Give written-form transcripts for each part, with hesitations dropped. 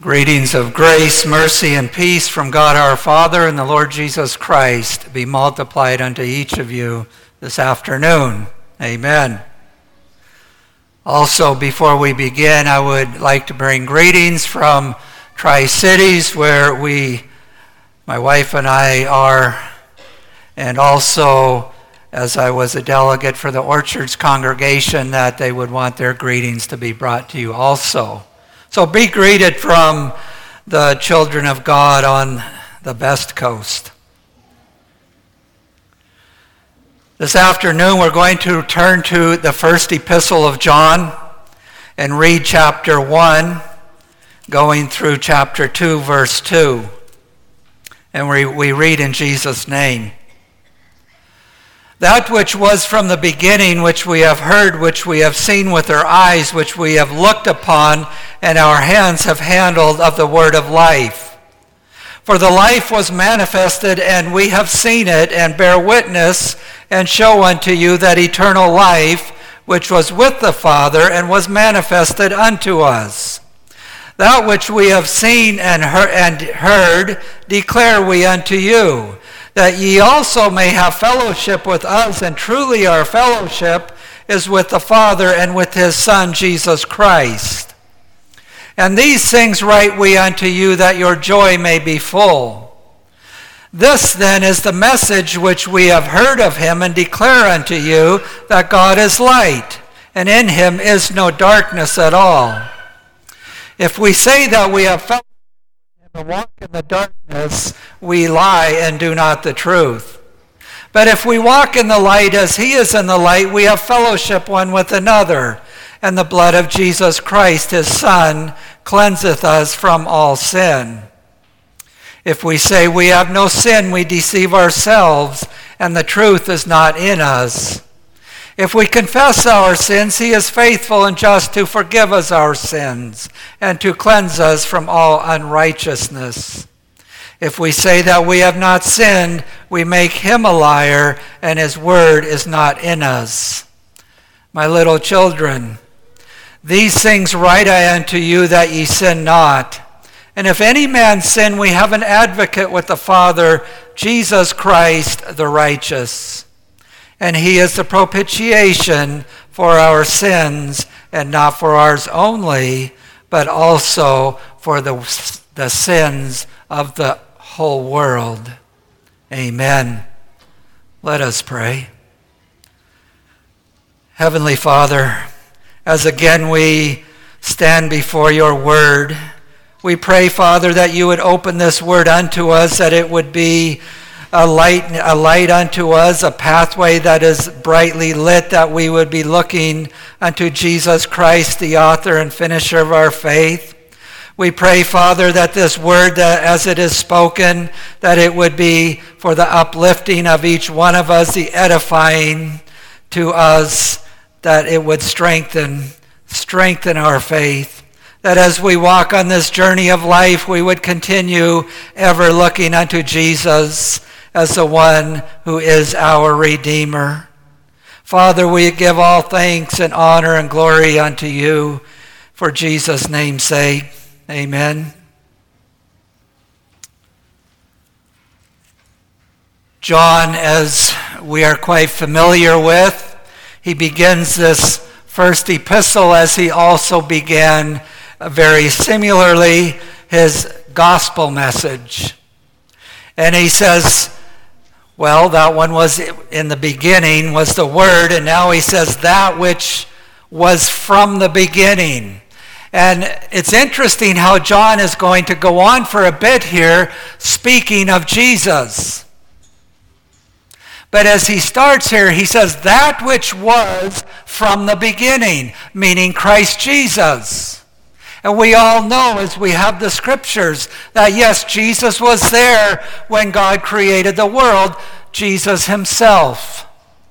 Greetings of grace, mercy, and peace from God our Father and the Lord Jesus Christ be multiplied unto each of you this afternoon. Amen. Also, before we begin, I would like to bring greetings from Tri-Cities, where my wife and I are, and also as I was a delegate for the Orchards congregation, that they would want their greetings to be brought to you also. So be greeted from the children of God on the best coast. This afternoon we're going to turn to the first epistle of John and read chapter 1, going through chapter 2, verse 2. And we read in Jesus' name. That which was from the beginning, which we have heard, which we have seen with our eyes, which we have looked upon, and our hands have handled of the word of life. For the life was manifested, and we have seen it, and bear witness, and show unto you that eternal life, which was with the Father, and was manifested unto us. That which we have seen and heard declare we unto you, that ye also may have fellowship with us, and truly our fellowship is with the Father and with his Son, Jesus Christ. And these things write we unto you, that your joy may be full. This then is the message which we have heard of him, and declare unto you, that God is light, and in him is no darkness at all. If we say that we have fellowship and walk in the darkness, we lie and do not the truth. But if we walk in the light as he is in the light, we have fellowship one with another, and the blood of Jesus Christ, his Son, cleanseth us from all sin. If we say we have no sin, we deceive ourselves, and the truth is not in us. If we confess our sins, he is faithful and just to forgive us our sins and to cleanse us from all unrighteousness. If we say that we have not sinned, we make him a liar, and his word is not in us. My little children, these things write I unto you, that ye sin not. And if any man sin, we have an advocate with the Father, Jesus Christ the righteous. And he is the propitiation for our sins, and not for ours only, but also for the sins of the whole world. Amen. Let us pray. Heavenly Father, as again we stand before your word, we pray, Father, that you would open this word unto us, that it would be a light unto us, a pathway that is brightly lit, that we would be looking unto Jesus Christ, the author and finisher of our faith. We pray, Father, that this word, that as it is spoken, that it would be for the uplifting of each one of us, the edifying to us, that it would strengthen our faith. That as we walk on this journey of life, we would continue ever looking unto Jesus as the one who is our Redeemer. Father, we give all thanks and honor and glory unto you for Jesus' name's sake. Amen. John, as we are quite familiar with, he begins this first epistle as he also began very similarly his gospel message. And he says, well, that one was in the beginning, was the Word, and now he says that which was from the beginning. And it's interesting how John is going to go on for a bit here, speaking of Jesus. But as he starts here, he says, that which was from the beginning, meaning Christ Jesus. And we all know, as we have the scriptures, that yes, Jesus was there when God created the world. Jesus himself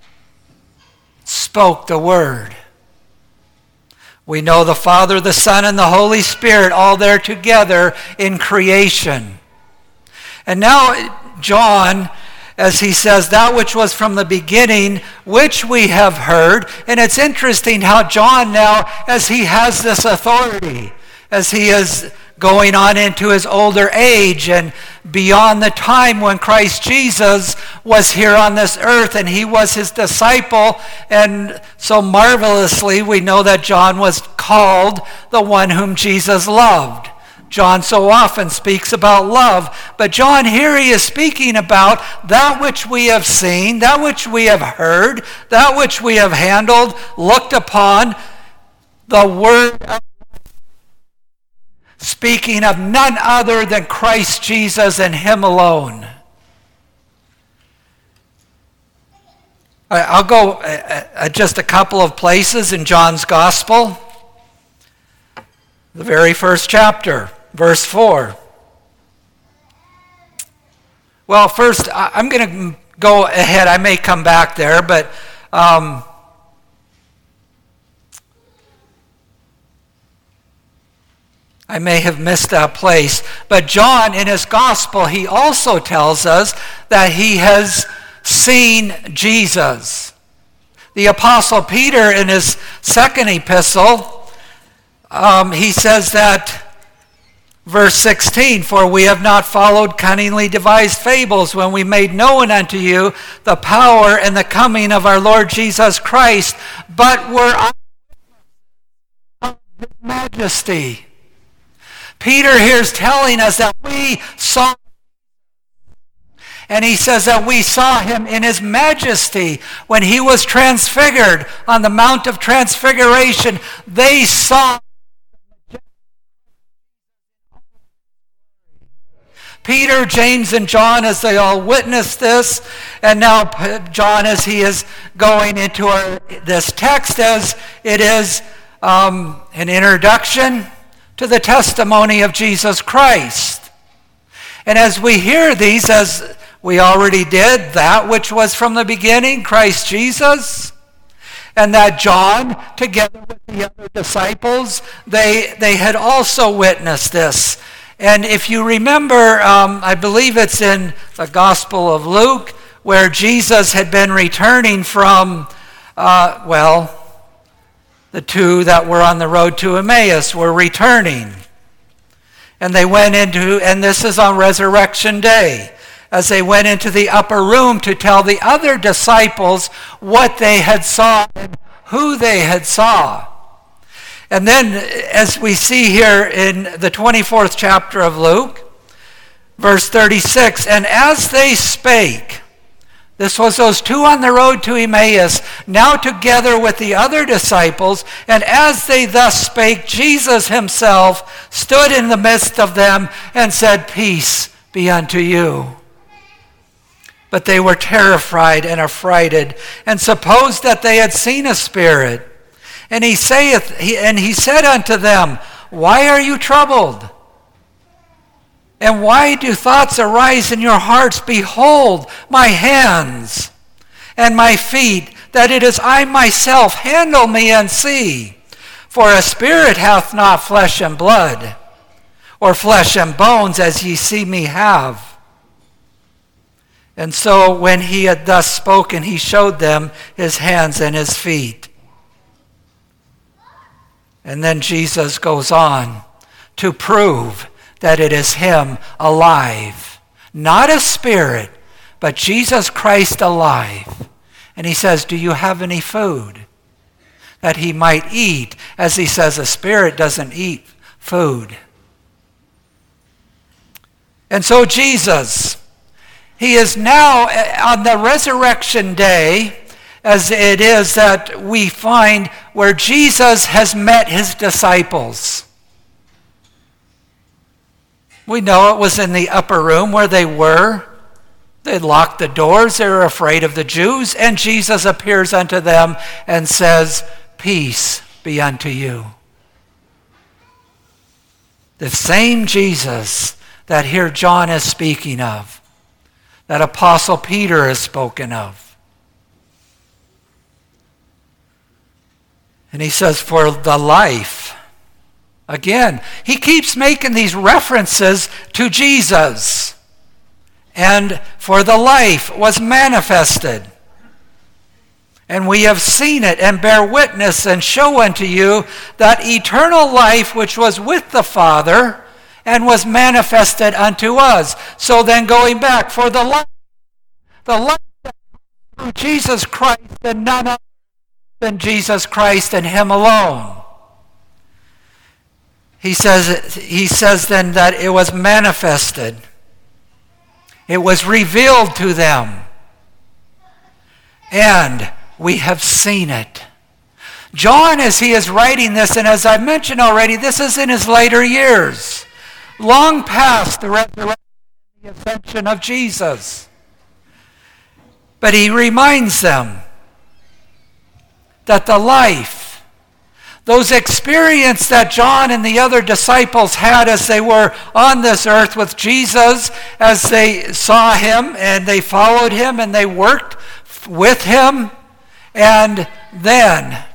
spoke the word. We know the Father, the Son, and the Holy Spirit all there together in creation. And now John, as he says, that which was from the beginning, which we have heard. And it's interesting how John now, as he has this authority, as he is going on into his older age and beyond the time when Christ Jesus was here on this earth and he was his disciple. And so marvelously we know that John was called the one whom Jesus loved. John so often speaks about love, but John here, he is speaking about that which we have seen, that which we have heard, that which we have handled, looked upon, the word of speaking of none other than Christ Jesus and him alone. I'll go just a couple of places in John's Gospel. The very first chapter, verse 4. Well, first, I'm going to go ahead. I may come back there, but I may have missed that place. But John, in his gospel, he also tells us that he has seen Jesus. The Apostle Peter, in his second epistle, he says that, verse 16, "For we have not followed cunningly devised fables when we made known unto you the power and the coming of our Lord Jesus Christ, but were eyewitnesses of his majesty." Peter here is telling us that we saw, and he says that we saw him in his majesty when he was transfigured on the Mount of Transfiguration. They saw Peter, James, and John as they all witnessed this. And now John, as he is going into this text, as it is an introduction to the testimony of Jesus Christ. And as we hear these, as we already did, that which was from the beginning, Christ Jesus, and that John, together with the other disciples, they had also witnessed this. And if you remember, I believe it's in the Gospel of Luke, where Jesus had been returning from, the two that were on the road to Emmaus were returning. And they went into, and this is on Resurrection Day, as they went into the upper room to tell the other disciples what they had saw and who they had saw. And then, as we see here in the 24th chapter of Luke, verse 36, "And as they spake," this was those two on the road to Emmaus, now together with the other disciples, "and as they thus spake, Jesus himself stood in the midst of them and said, Peace be unto you. But they were terrified and affrighted, and supposed that they had seen a spirit. And he said unto them, Why are you troubled? And why do thoughts arise in your hearts? Behold, my hands and my feet, that it is I myself. Handle me and see. For a spirit hath not flesh and blood, or flesh and bones, as ye see me have." And so when he had thus spoken, he showed them his hands and his feet. And then Jesus goes on to prove that it is him alive. Not a spirit, but Jesus Christ alive. And he says, "Do you have any food?" That he might eat. As he says, a spirit doesn't eat food. And so Jesus, he is now on the resurrection day, as it is that we find where Jesus has met his disciples. We know it was in the upper room where they were. They locked the doors. They were afraid of the Jews. And Jesus appears unto them and says, "Peace be unto you." The same Jesus that here John is speaking of, that Apostle Peter has spoken of. And he says, for the life. Again, he keeps making these references to Jesus. And for the life was manifested. And we have seen it and bear witness and show unto you that eternal life which was with the Father and was manifested unto us. So then going back, for the life that comes through Jesus Christ, and none other than Jesus Christ and him alone. He says then that it was manifested. It was revealed to them. And we have seen it. John, as he is writing this, and as I've mentioned already, this is in his later years, long past the resurrection and the ascension of Jesus. But he reminds them that the life, those experiences that John and the other disciples had as they were on this earth with Jesus, as they saw him and they followed him and they worked with him, and then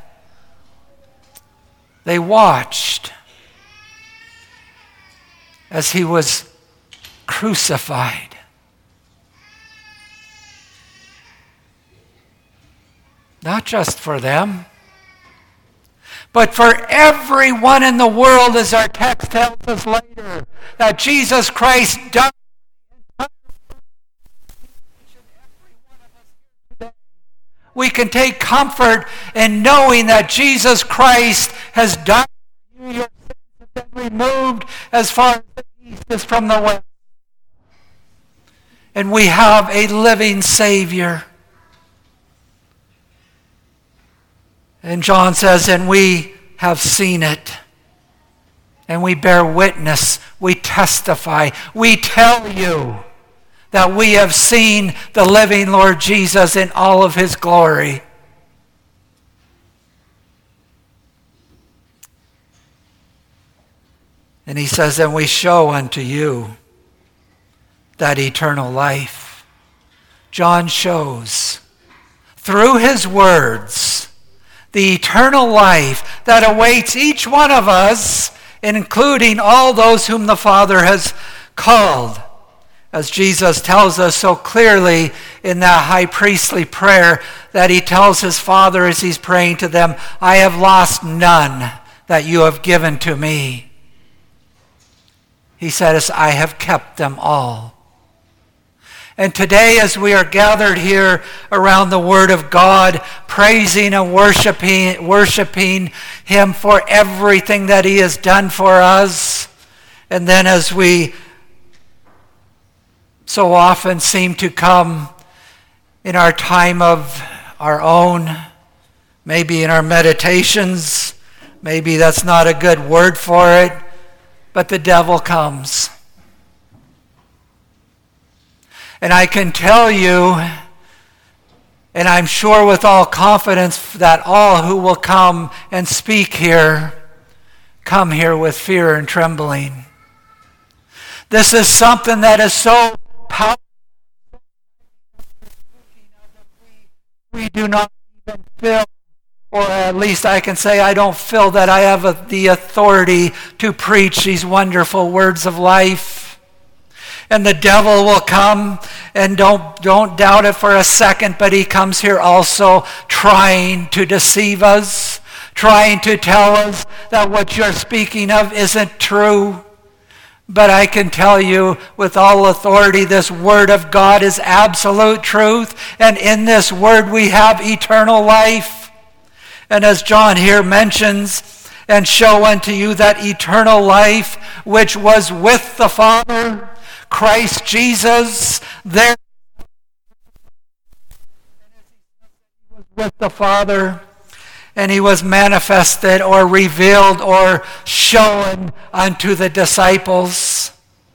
they watched as he was crucified. Not just for them, but for everyone in the world, as our text tells us later, that Jesus Christ died. We can take comfort in knowing that Jesus Christ has died for you. Your sins have been removed as far as the east is from the west. And we have a living Savior. And John says, and we have seen it. And we bear witness. We testify. We tell you that we have seen the living Lord Jesus in all of his glory. And he says, and we show unto you that eternal life. John shows through his words the eternal life that awaits each one of us, including all those whom the Father has called. As Jesus tells us so clearly in that high priestly prayer that he tells his Father as he's praying to them, I have lost none that you have given to me. He says, I have kept them all. And today, as we are gathered here around the Word of God, praising and worshiping him for everything that he has done for us, and then as we so often seem to come in our time of our own, maybe in our meditations, maybe that's not a good word for it, but the devil comes. And I can tell you, and I'm sure with all confidence, that all who will come and speak here, come here with fear and trembling. This is something that is so powerful. We do not even feel, or at least I can say I don't feel that I have the authority to preach these wonderful words of life. And the devil will come, and don't doubt it for a second, but he comes here also trying to deceive us, trying to tell us that what you're speaking of isn't true. But I can tell you with all authority, this word of God is absolute truth, and in this word we have eternal life. And as John here mentions, and show unto you that eternal life which was with the Father, Christ Jesus, there was with the Father, and he was manifested or revealed or shown unto the disciples.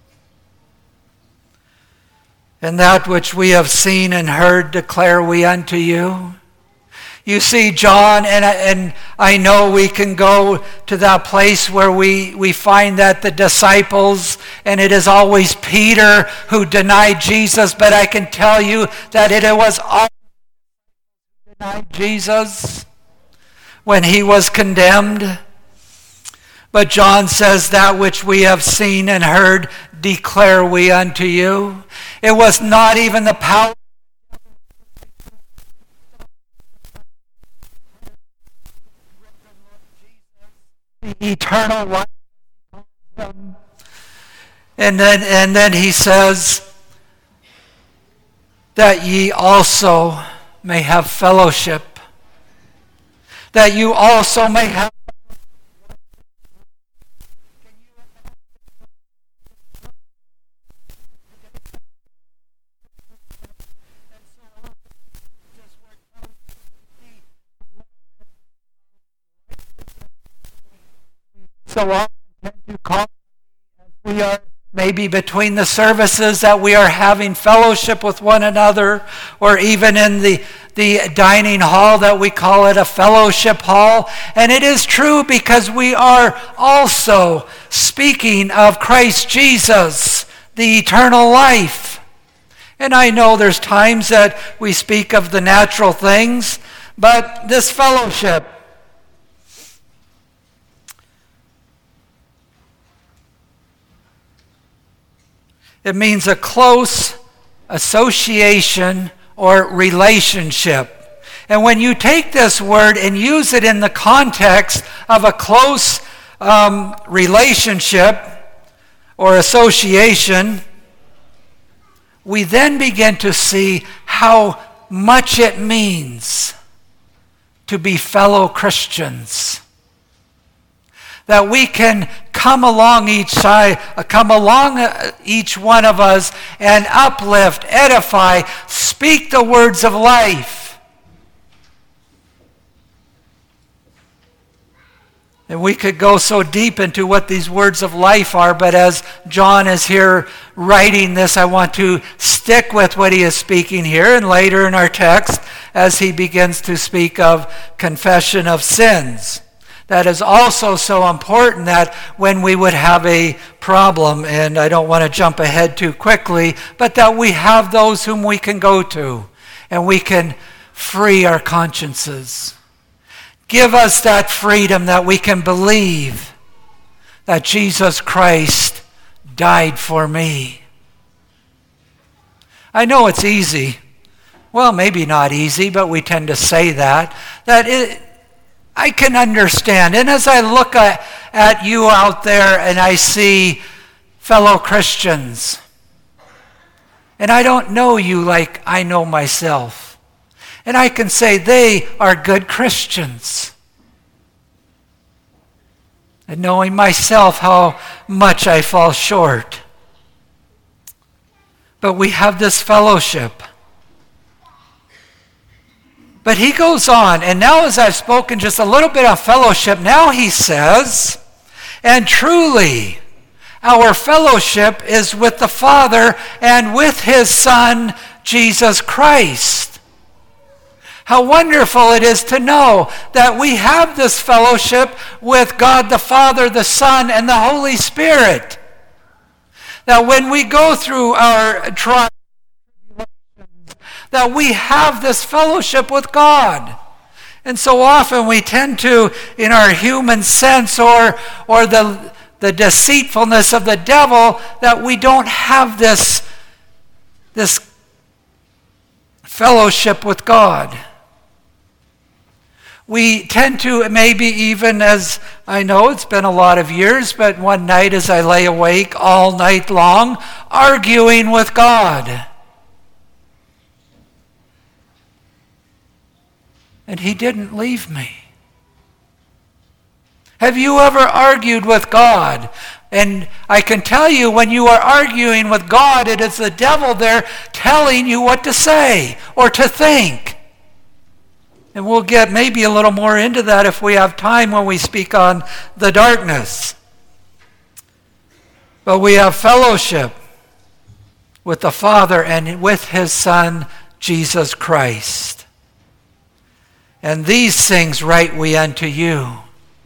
And that which we have seen and heard declare we unto you. You see, John, and I know we can go to that place where we find that the disciples, and it is always Peter who denied Jesus, but I can tell you that it was all who denied Jesus when he was condemned. But John says, that which we have seen and heard declare we unto you. It was not even the power the eternal life, And then he says that ye also may have fellowship. That you also may have. So often tend to call as we are maybe between the services that we are having fellowship with one another, or even in the dining hall that we call it a fellowship hall. And it is true because we are also speaking of Christ Jesus, the eternal life. And I know there's times that we speak of the natural things, but this fellowship, it means a close association or relationship. And when you take this word and use it in the context of a close relationship or association, we then begin to see how much it means to be fellow Christians. That we can come along each one of us and uplift, edify, speak the words of life. And we could go so deep into what these words of life are, but as John is here writing this, I want to stick with what he is speaking here, and later in our text, as he begins to speak of confession of sins. That is also so important, that when we would have a problem, and I don't want to jump ahead too quickly, but that we have those whom we can go to and we can free our consciences. Give us that freedom that we can believe that Jesus Christ died for me. I know it's easy. Well, maybe not easy, but we tend to say that I can understand. And as I look at you out there and I see fellow Christians, and I don't know you like I know myself, and I can say they are good Christians. And knowing myself how much I fall short. But we have this fellowship. But he goes on, and now as I've spoken just a little bit of fellowship, now he says, and truly our fellowship is with the Father and with his Son, Jesus Christ. How wonderful it is to know that we have this fellowship with God the Father, the Son, and the Holy Spirit. That when we go through our trials, that we have this fellowship with God. And so often we tend to, in our human sense or the deceitfulness of the devil, that we don't have this fellowship with God. We tend to, maybe even as, I know it's been a lot of years, but one night as I lay awake all night long, arguing with God. And he didn't leave me. Have you ever argued with God? And I can tell you, when you are arguing with God, it is the devil there telling you what to say or to think. And we'll get maybe a little more into that if we have time when we speak on the darkness. But we have fellowship with the Father and with his Son, Jesus Christ. And these things write we unto you.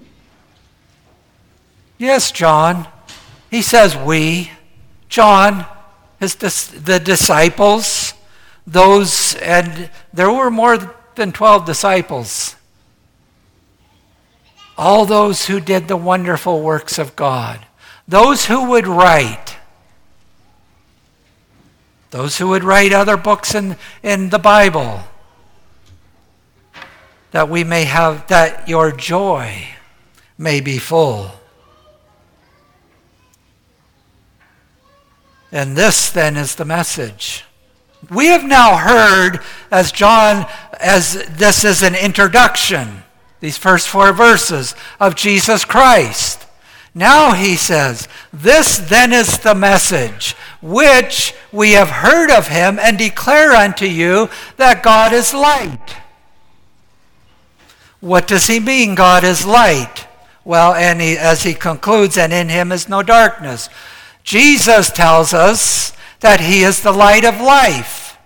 Yes, John. He says we. John, the disciples, those, and there were more than 12 disciples. All those who did the wonderful works of God. Those who would write. Those who would write other books in the Bible. That we may have, that your joy may be full. And this then is the message. We have now heard, as this is an introduction, these first 4 verses of Jesus Christ. Now he says, this then is the message which we have heard of him and declare unto you that God is light. What does he mean, God is light? Well, and as he concludes, and in him is no darkness. Jesus tells us that he is the light of life.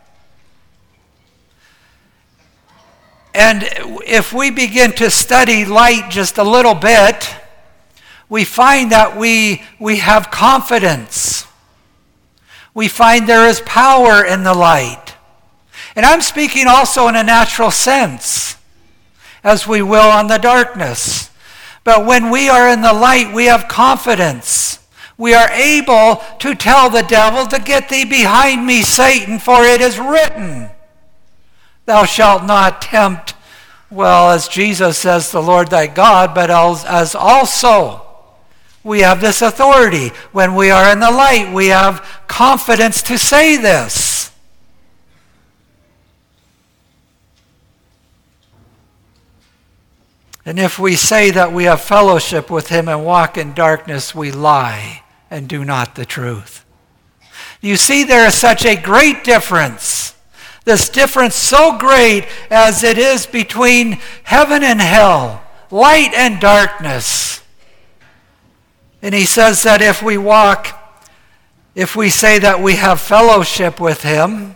And if we begin to study light just a little bit, we find that we have confidence. We find there is power in the light. And I'm speaking also in a natural sense, as we will on the darkness. But when we are in the light, we have confidence. We are able to tell the devil to get thee behind me, Satan, for it is written, thou shalt not tempt, well, as Jesus says, the Lord thy God, but as also we have this authority. When we are in the light, we have confidence to say this. And if we say that we have fellowship with him and walk in darkness, we lie and do not the truth. You see, there is such a great difference. This difference so great as it is between heaven and hell, light and darkness. And he says that if we say that we have fellowship with him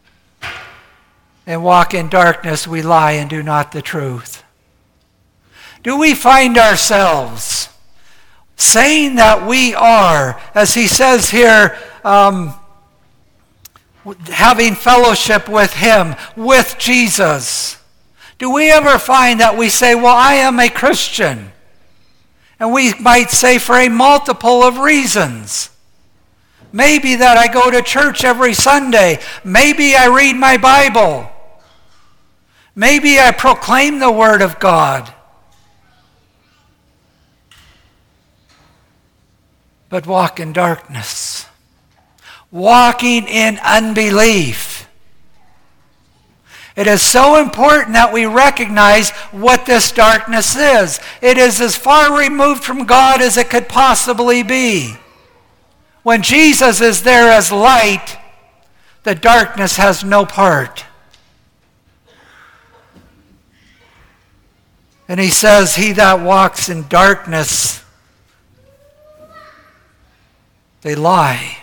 and walk in darkness, we lie and do not the truth. Do we find ourselves saying that we are, as he says here, having fellowship with him, with Jesus? Do we ever find that we say, well, I am a Christian? And we might say for a multiple of reasons. Maybe that I go to church every Sunday. Maybe I read my Bible. Maybe I proclaim the Word of God. But walk in darkness. Walking in unbelief. It is so important that we recognize what this darkness is. It is as far removed from God as it could possibly be. When Jesus is there as light, the darkness has no part. And he says, he that walks in darkness, they lie.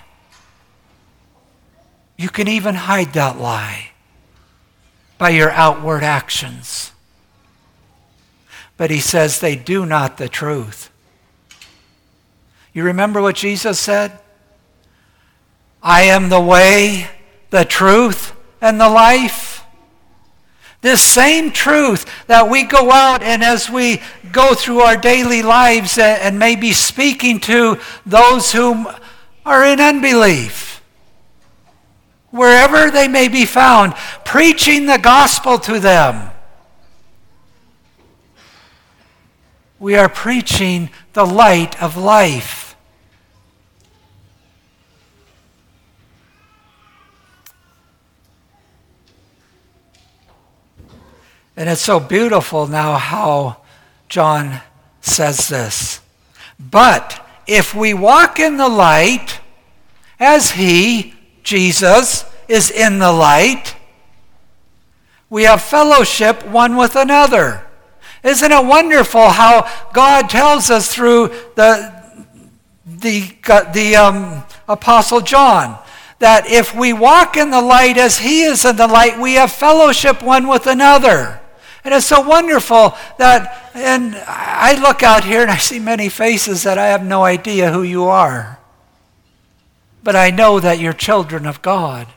You can even hide that lie by your outward actions. But he says they do not the truth. You remember what Jesus said? I am the way, the truth, and the life. This same truth that we go out and as we go through our daily lives and maybe speaking to those who are in unbelief, wherever they may be found, preaching the gospel to them. We are preaching the light of life. And it's so beautiful now how John says this. But if we walk in the light, as he, Jesus, is in the light, we have fellowship one with another. Isn't it wonderful how God tells us through the Apostle John that if we walk in the light as he is in the light, we have fellowship one with another. And it's so wonderful that, and I look out here and I see many faces that I have no idea who you are. But I know that you're children of God.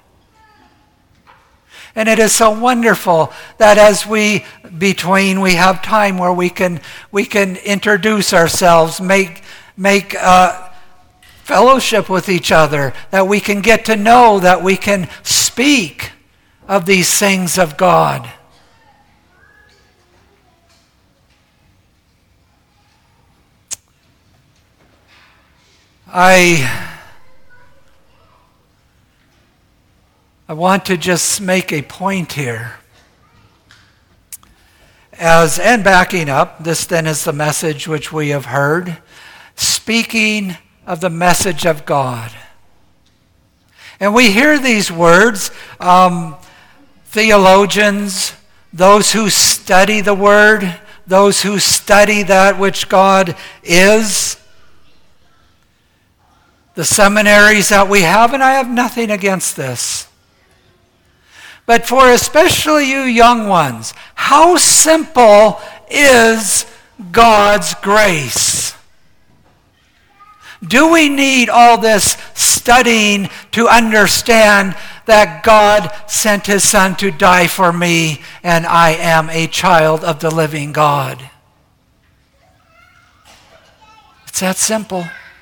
And it is so wonderful that as we have time where we can introduce ourselves, make fellowship with each other, that we can get to know, that we can speak of these things of God. I I want to just make a point here. And backing up, this then is the message which we have heard, speaking of the message of God. And we hear these words, theologians, those who study the Word, those who study that which God is, the seminaries that we have, and I have nothing against this. But for especially you young ones, how simple is God's grace? Do we need all this studying to understand that God sent his Son to die for me and I am a child of the living God? It's that simple.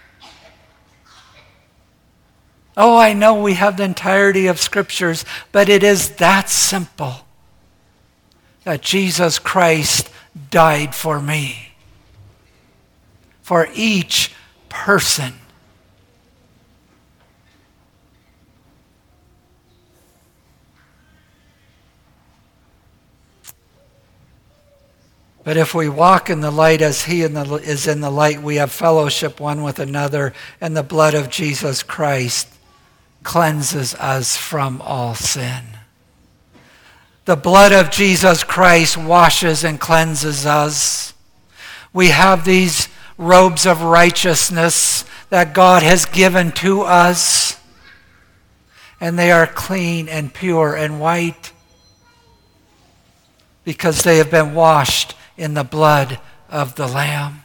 Oh, I know we have the entirety of Scriptures, but it is that simple that Jesus Christ died for me, for each person. But if we walk in the light as he is in the light, we have fellowship one with another, and the blood of Jesus Christ cleanses us from all sin. The blood of Jesus Christ washes and cleanses us. We have these robes of righteousness that God has given to us, and they are clean and pure and white because they have been washed in the blood of the Lamb.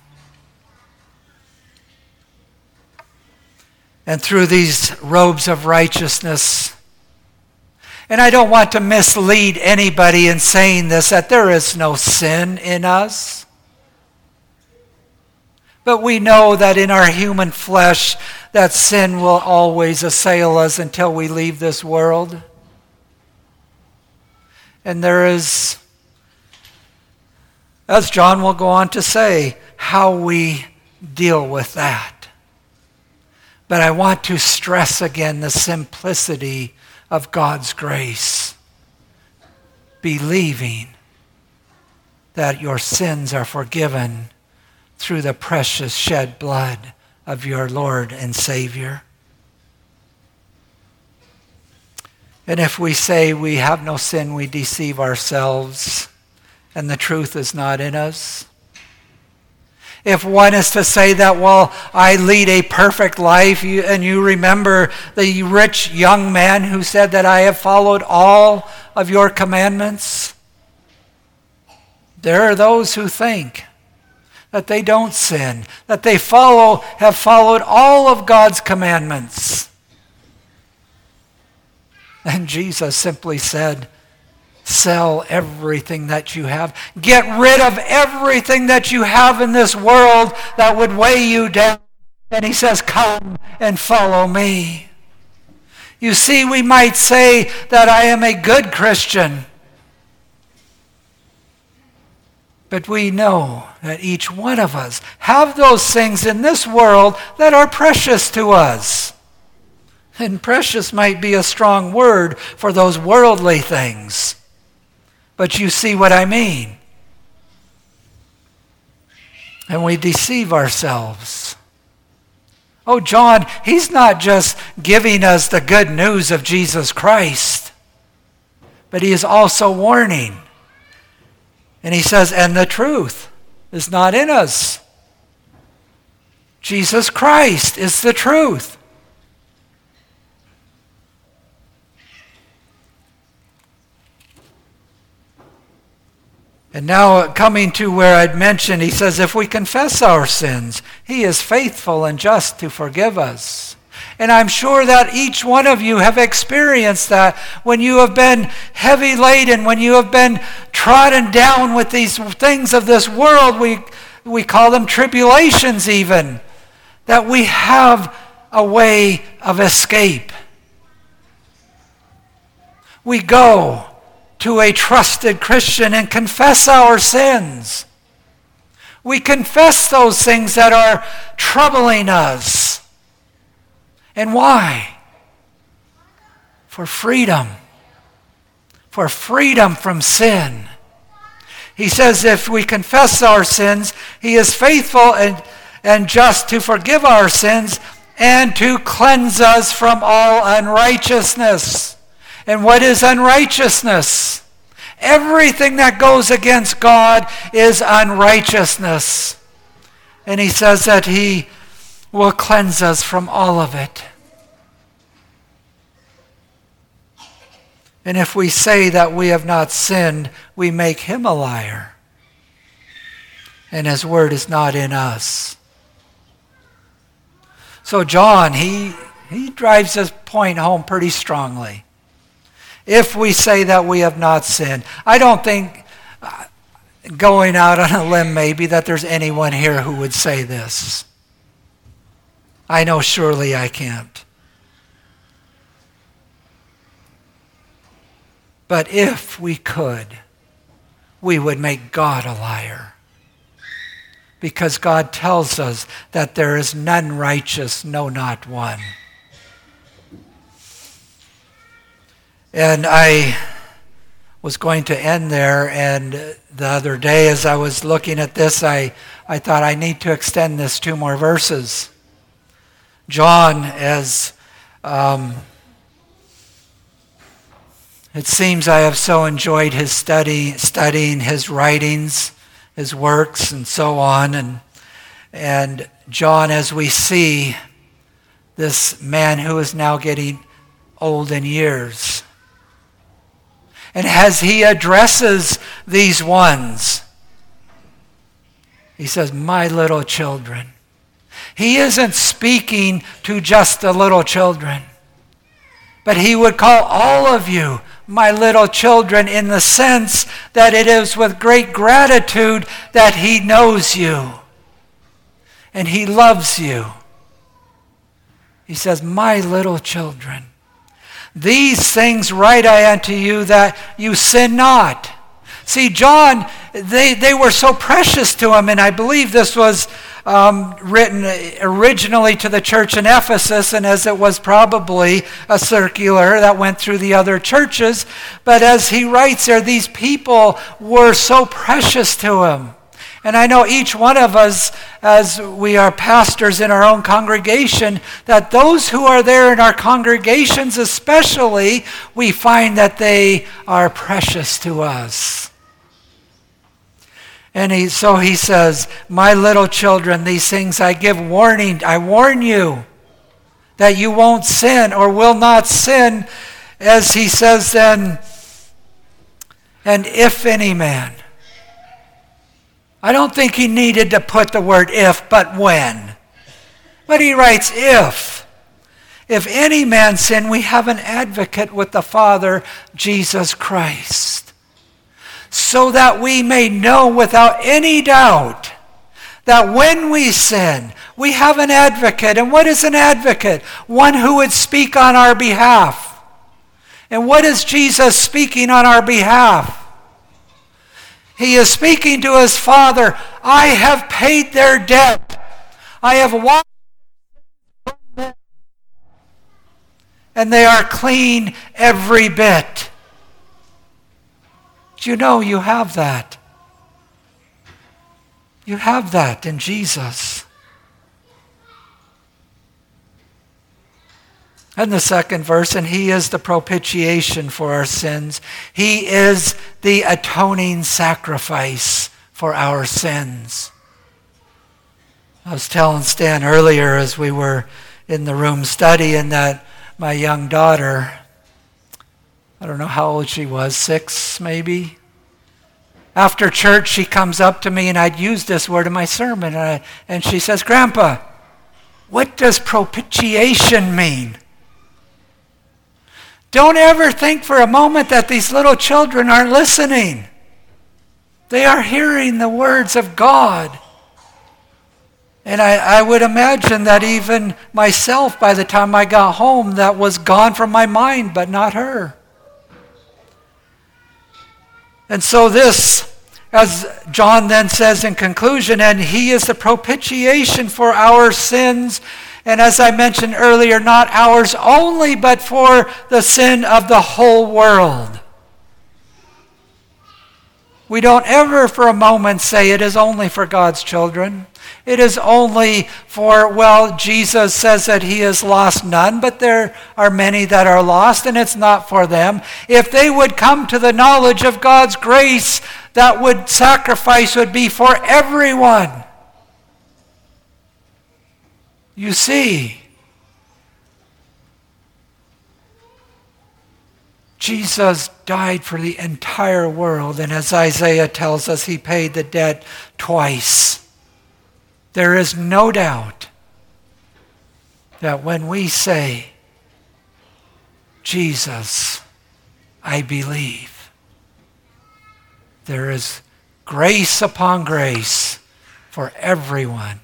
And through these robes of righteousness, and I don't want to mislead anybody in saying this, that there is no sin in us. But we know that in our human flesh, that sin will always assail us until we leave this world. And there is, as John will go on to say, how we deal with that. But I want to stress again the simplicity of God's grace. Believing that your sins are forgiven through the precious shed blood of your Lord and Savior. And if we say we have no sin, we deceive ourselves, and the truth is not in us. If one is to say that, well, I lead a perfect life, and you remember the rich young man who said that I have followed all of your commandments, there are those who think that they don't sin, that they have followed all of God's commandments. And Jesus simply said, sell everything that you have. Get rid of everything that you have in this world that would weigh you down. And he says, come and follow me. You see, we might say that I am a good Christian. But we know that each one of us have those things in this world that are precious to us. And precious might be a strong word for those worldly things. But you see what I mean. And we deceive ourselves. Oh, John, he's not just giving us the good news of Jesus Christ, but he is also warning. And he says, and the truth is not in us. Jesus Christ is the truth. And now coming to where I'd mentioned, he says, if we confess our sins, he is faithful and just to forgive us. And I'm sure that each one of you have experienced that when you have been heavy laden, when you have been trodden down with these things of this world, we call them tribulations even, that we have a way of escape. We go to a trusted Christian and confess our sins. We confess those things that are troubling us. And why? for freedom from sin. He says if we confess our sins, he is faithful and just to forgive our sins and to cleanse us from all unrighteousness. And what is unrighteousness? Everything that goes against God is unrighteousness. And he says that he will cleanse us from all of it. And if we say that we have not sinned, we make him a liar. And his word is not in us. So John, he drives this point home pretty strongly. If we say that we have not sinned. I don't think, going out on a limb maybe, that there's anyone here who would say this. I know surely I can't. But if we could, we would make God a liar. Because God tells us that there is none righteous, no, not one. And I was going to end there, and the other day as I was looking at this, I thought I need to extend this 2 more verses. John, as it seems I have so enjoyed his studying his writings, his works, and so on. And John, as we see, this man who is now getting old in years, and as he addresses these ones, he says, my little children. He isn't speaking to just the little children, but he would call all of you my little children in the sense that it is with great gratitude that he knows you and he loves you. He says, my little children. These things write I unto you that you sin not. See, John, they were so precious to him, and I believe this was written originally to the church in Ephesus, and as it was probably a circular that went through the other churches. But as he writes there, these people were so precious to him. And I know each one of us, as we are pastors in our own congregation, that those who are there in our congregations especially, we find that they are precious to us. And so he says, my little children, these things I give warning. I warn you that you won't sin or will not sin. As he says then, and if any man. I don't think he needed to put the word if, but when. But he writes, if any man sin, we have an advocate with the Father, Jesus Christ. So that we may know without any doubt that when we sin, we have an advocate. And what is an advocate? One who would speak on our behalf. And what is Jesus speaking on our behalf? He is speaking to his Father. I have paid their debt. I have washed them, and they are clean every bit. Do you know you have that? You have that in Jesus. And the second verse, and he is the propitiation for our sins. He is the atoning sacrifice for our sins. I was telling Stan earlier as we were in the room studying that my young daughter, I don't know how old she was, 6 maybe. After church, she comes up to me, and I'd used this word in my sermon, and she says, Grandpa, what does propitiation mean? Don't ever think for a moment that these little children aren't listening. They are hearing the words of God. And I would imagine that even myself, by the time I got home, that was gone from my mind, but not her. And so this, as John then says in conclusion, and he is the propitiation for our sins, And as I mentioned earlier, not ours only, but for the sin of the whole world. We don't ever for a moment say it is only for God's children. It is only for, well, Jesus says that he has lost none, but there are many that are lost, and it's not for them. If they would come to the knowledge of God's grace, that sacrifice would be for everyone. You see, Jesus died for the entire world, and as Isaiah tells us, he paid the debt twice. There is no doubt that when we say, Jesus, I believe, there is grace upon grace for everyone.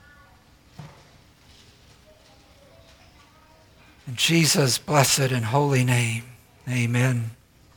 In Jesus' blessed and holy name, amen.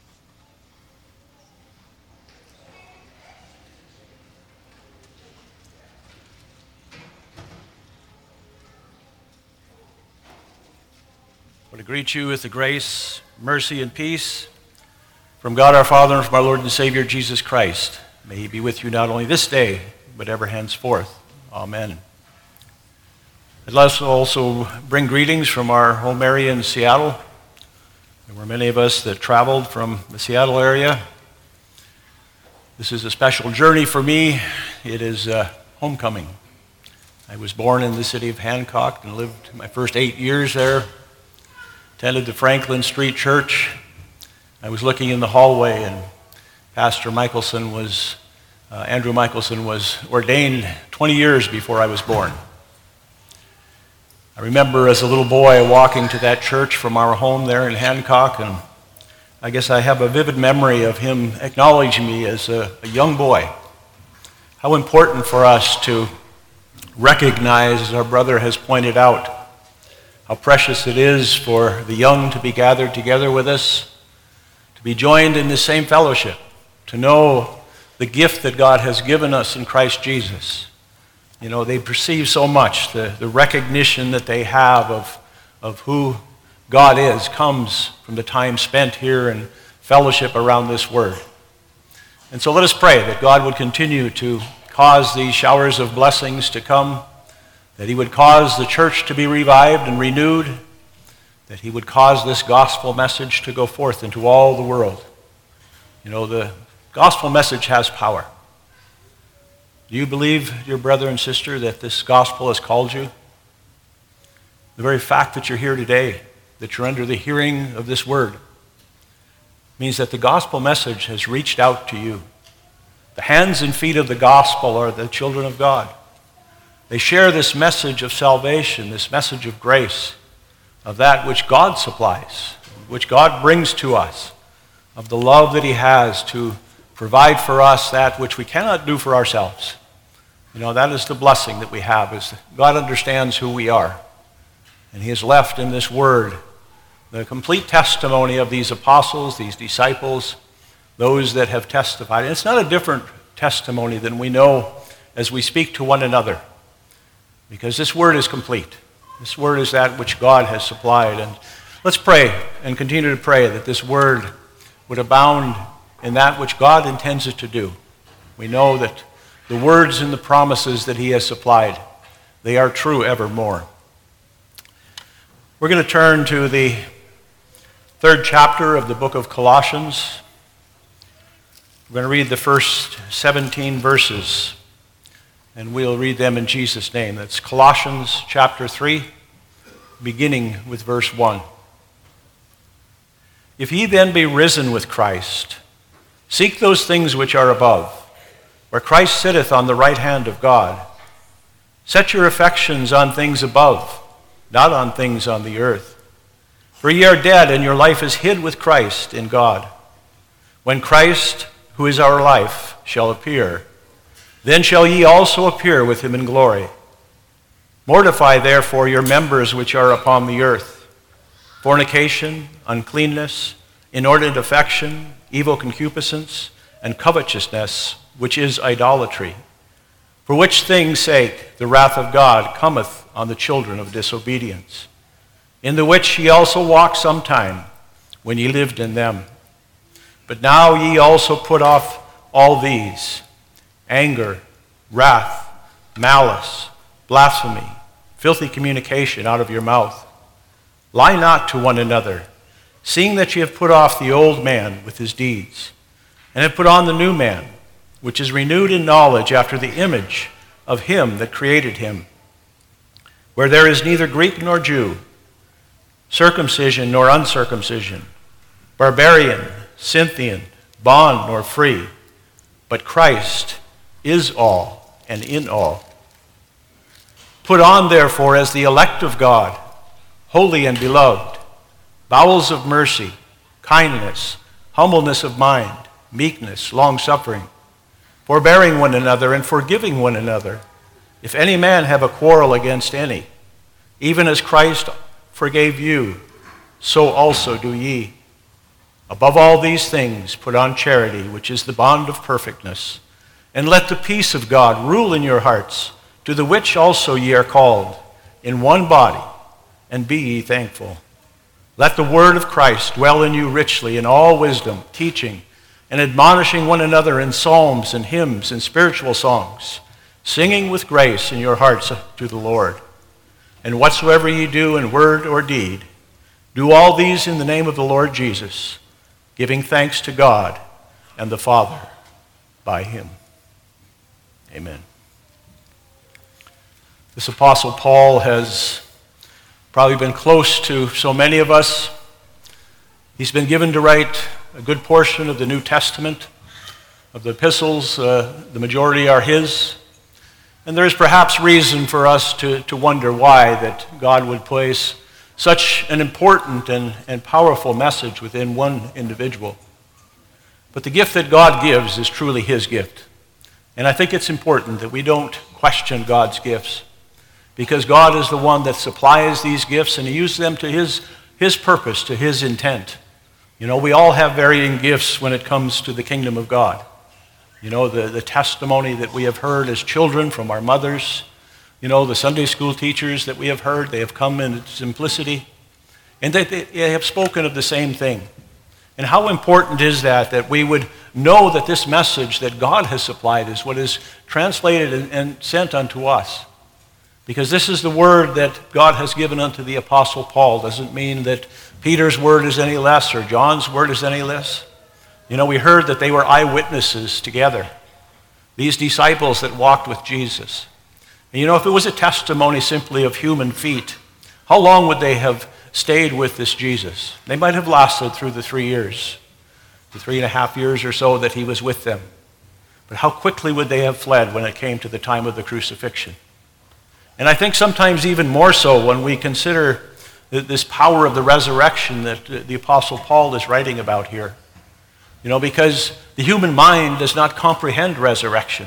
I want to greet you with the grace, mercy, and peace from God our Father and from our Lord and Savior Jesus Christ. May he be with you not only this day, but ever henceforth. Amen. I'd like to also bring greetings from our home area in Seattle. There were many of us that traveled from the Seattle area. This is a special journey for me. It is homecoming. I was born in the city of Hancock and lived my first 8 years there. Attended the Franklin Street Church. I was looking in the hallway, and Pastor Andrew Michelson was ordained 20 years before I was born. I remember as a little boy walking to that church from our home there in Hancock, and I guess I have a vivid memory of him acknowledging me as a young boy. How important for us to recognize, as our brother has pointed out, how precious it is for the young to be gathered together with us, to be joined in the same fellowship, to know the gift that God has given us in Christ Jesus. You know, they perceive so much. The recognition that they have of who God is comes from the time spent here in fellowship around this word. And so let us pray that God would continue to cause these showers of blessings to come, that he would cause the church to be revived and renewed, that he would cause this gospel message to go forth into all the world. You know, the gospel message has power. Do you believe, dear brother and sister, that this gospel has called you? The very fact that you're here today, that you're under the hearing of this word, means that the gospel message has reached out to you. The hands and feet of the gospel are the children of God. They share this message of salvation, this message of grace, of that which God supplies, which God brings to us, of the love that he has to provide for us that which we cannot do for ourselves. You know, that is the blessing that we have, is that God understands who we are. And he has left in this word the complete testimony of these apostles, these disciples, those that have testified. And it's not a different testimony than we know as we speak to one another, because this word is complete. This word is that which God has supplied. And let's pray and continue to pray that this word would abound in that which God intends it to do. We know that the words and the promises that he has supplied, they are true evermore. We're going to turn to the 3rd chapter of the book of Colossians. We're going to read the first 17 verses, and we'll read them in Jesus' name. That's Colossians chapter 3, beginning with verse 1. If ye then be risen with Christ, seek those things which are above, where Christ sitteth on the right hand of God. Set your affections on things above, not on things on the earth. For ye are dead, and your life is hid with Christ in God. When Christ, who is our life, shall appear, then shall ye also appear with him in glory. Mortify therefore your members which are upon the earth: fornication, uncleanness, inordinate affection, evil concupiscence, and covetousness, which is idolatry. For which things' sake the wrath of God cometh on the children of disobedience, in the which ye also walked sometime, when ye lived in them. But now ye also put off all these: anger, wrath, malice, blasphemy, filthy communication out of your mouth. Lie not to one another, seeing that ye have put off the old man with his deeds, and have put on the new man, which is renewed in knowledge after the image of him that created him, where there is neither Greek nor Jew, circumcision nor uncircumcision, barbarian, Scythian, bond nor free, but Christ is all and in all. Put on, therefore, as the elect of God, holy and beloved, bowels of mercy, kindness, humbleness of mind, meekness, long-suffering, forbearing one another and forgiving one another, if any man have a quarrel against any, even as Christ forgave you, so also do ye. Above all these things put on charity, which is the bond of perfectness, and let the peace of God rule in your hearts, to the which also ye are called, in one body, and be ye thankful. Let the word of Christ dwell in you richly in all wisdom, teaching and admonishing one another in psalms and hymns and spiritual songs, singing with grace in your hearts to the Lord. And whatsoever ye do in word or deed, do all these in the name of the Lord Jesus, giving thanks to God and the Father by him. Amen. This Apostle Paul has probably been close to so many of us. He's been given to write a good portion of the New Testament. Of the epistles, the majority are his. And there is perhaps reason for us to wonder why that God would place such an important and powerful message within one individual. But the gift that God gives is truly his gift. And I think it's important that we don't question God's gifts, because God is the one that supplies these gifts, and he uses them to his purpose, to his intent. You know, we all have varying gifts when it comes to the kingdom of God. You know, the testimony that we have heard as children from our mothers, you know, the Sunday school teachers that we have heard, they have come in simplicity, and they have spoken of the same thing. And how important is that we would know that this message that God has supplied is what is translated and sent unto us. Because this is the word that God has given unto the Apostle Paul. Doesn't mean that Peter's word is any less or John's word is any less. You know, we heard that they were eyewitnesses together, these disciples that walked with Jesus. And you know, if it was a testimony simply of human feet, how long would they have stayed with this Jesus? They might have lasted through the 3 years, the 3.5 years or so that he was with them. But how quickly would they have fled when it came to the time of the crucifixion? And I think sometimes even more so when we consider this power of the resurrection that the Apostle Paul is writing about here. You know, because the human mind does not comprehend resurrection.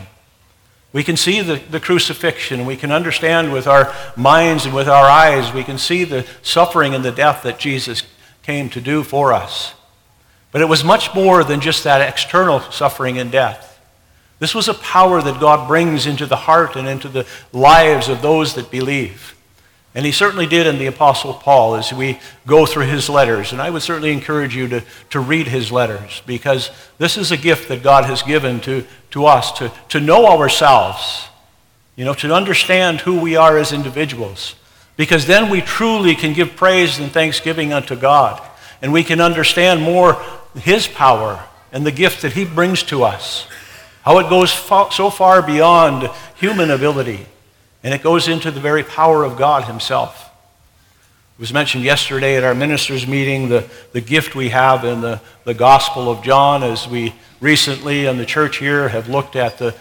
We can see the crucifixion. We can understand with our minds and with our eyes. We can see the suffering and the death that Jesus came to do for us. But it was much more than just that external suffering and death. This was a power that God brings into the heart and into the lives of those that believe. And he certainly did in the Apostle Paul as we go through his letters. And I would certainly encourage you to read his letters, because this is a gift that God has given to us to know ourselves, you know, to understand who we are as individuals. Because then we truly can give praise and thanksgiving unto God. And we can understand more his power and the gift that he brings to us. How it goes so far beyond human ability, and it goes into the very power of God himself. It was mentioned yesterday at our ministers' meeting, the gift we have in the Gospel of John, as we recently in the church here have looked at the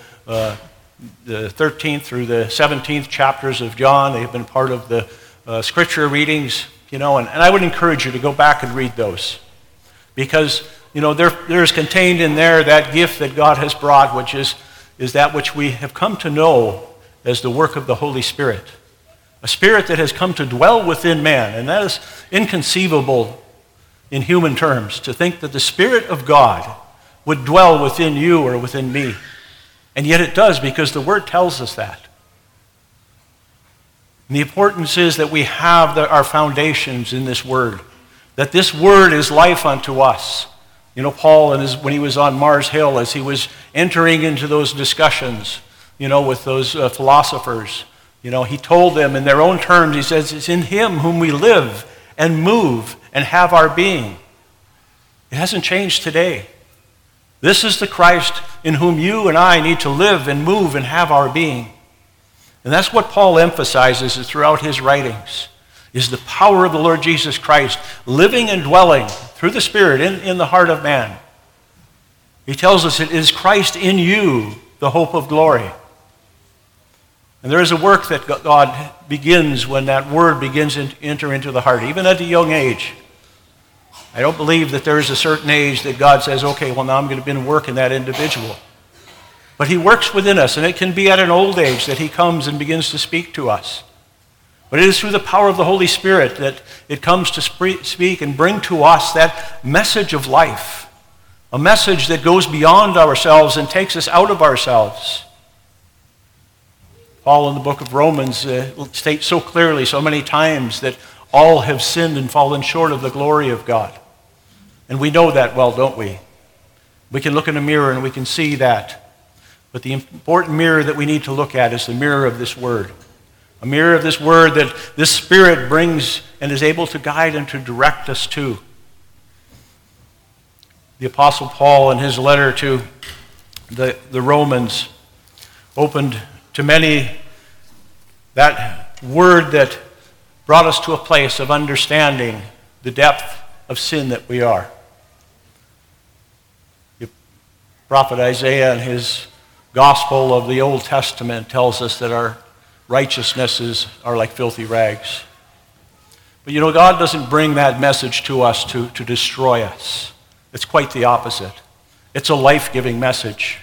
13th through the 17th chapters of John. They have been part of the scripture readings, you know, and I would encourage you to go back and read those. Because you know, there is contained in there that gift that God has brought, which is that which we have come to know as the work of the Holy Spirit. A spirit that has come to dwell within man. And that is inconceivable in human terms, to think that the Spirit of God would dwell within you or within me. And yet it does, because the Word tells us that. And the importance is that we have our foundations in this word, that this word is life unto us. You know, Paul, when he was on Mars Hill, as he was entering into those discussions, with those philosophers, he told them in their own terms, he says, it's in him whom we live and move and have our being. It hasn't changed today. This is the Christ in whom you and I need to live and move and have our being. And that's what Paul emphasizes throughout his writings, is the power of the Lord Jesus Christ living and dwelling through the Spirit in the heart of man. He tells us it is Christ in you, the hope of glory. And there is a work that God begins when that word begins to enter into the heart, even at a young age. I don't believe that there is a certain age that God says, okay, well, now I'm going to begin to work in that individual. But he works within us, and it can be at an old age that he comes and begins to speak to us. But it is through the power of the Holy Spirit that it comes to speak and bring to us that message of life, a message that goes beyond ourselves and takes us out of ourselves. Paul in the book of Romans states so clearly, so many times, that all have sinned and fallen short of the glory of God. And we know that well, don't we? We can look in a mirror and we can see that. But the important mirror that we need to look at is the mirror of this word. A mirror of this word that this Spirit brings and is able to guide and to direct us to. The Apostle Paul in his letter to the Romans opened to many that word that brought us to a place of understanding the depth of sin that we are. The prophet Isaiah in his gospel of the Old Testament tells us that our righteousnesses are like filthy rags. But God doesn't bring that message to us to destroy us. It's quite the opposite. It's a life-giving message.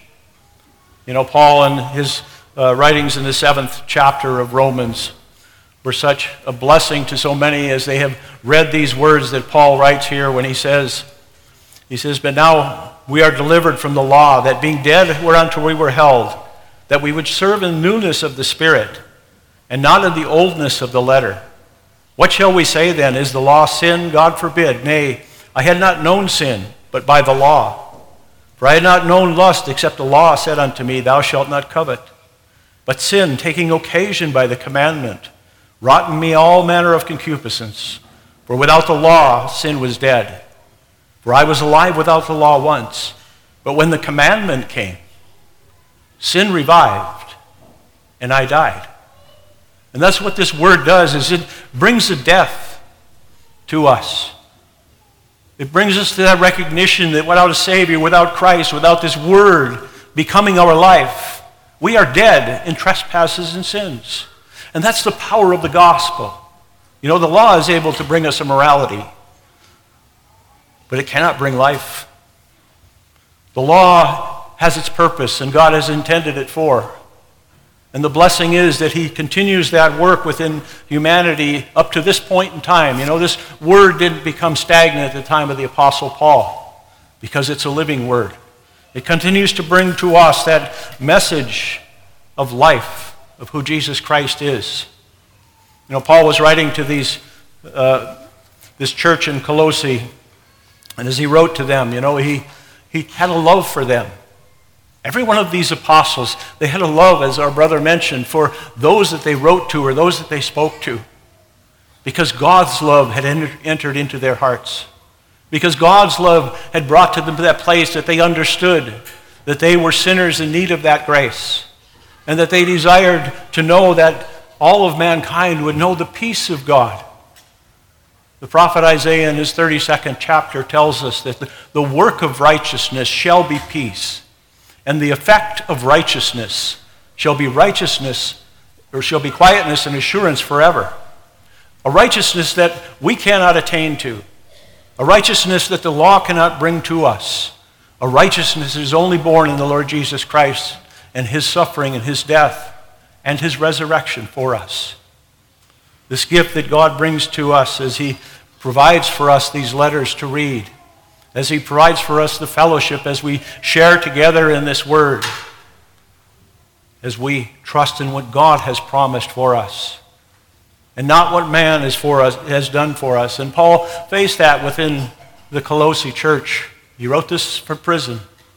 Paul in his writings in the 7th chapter of Romans were such a blessing to so many as they have read these words that Paul writes here when he says, but now we are delivered from the law, that being dead whereunto we were held, that we would serve in newness of the Spirit, and not in the oldness of the letter. What shall we say then? Is the law sin? God forbid. Nay, I had not known sin, but by the law. For I had not known lust, except the law said unto me, thou shalt not covet. But sin, taking occasion by the commandment, wrought in me all manner of concupiscence. For without the law, sin was dead. For I was alive without the law once. But when the commandment came, sin revived, and I died. And that's what this word does, is it brings the death to us. It brings us to that recognition that without a Savior, without Christ, without this word becoming our life, we are dead in trespasses and sins. And that's the power of the gospel. The law is able to bring us a morality, but it cannot bring life. The law has its purpose, and God has intended it for. And the blessing is that he continues that work within humanity up to this point in time. This word didn't become stagnant at the time of the Apostle Paul, because it's a living word. It continues to bring to us that message of life, of who Jesus Christ is. Paul was writing to this church in Colossae, and as he wrote to them, he had a love for them. Every one of these apostles, they had a love, as our brother mentioned, for those that they wrote to or those that they spoke to, because God's love had entered into their hearts. Because God's love had brought to them to that place that they understood that they were sinners in need of that grace, and that they desired to know that all of mankind would know the peace of God. The prophet Isaiah in his 32nd chapter tells us that the work of righteousness shall be peace, and the effect of righteousness shall be quietness and assurance forever. A righteousness that we cannot attain to. A righteousness that the law cannot bring to us. A righteousness that is only born in the Lord Jesus Christ and his suffering and his death and his resurrection for us. This gift that God brings to us as he provides for us these letters to read, as he provides for us the fellowship as we share together in this word, as we trust in what God has promised for us. and not what man has done for us. And Paul faced that within the Colossae church. He wrote this from prison.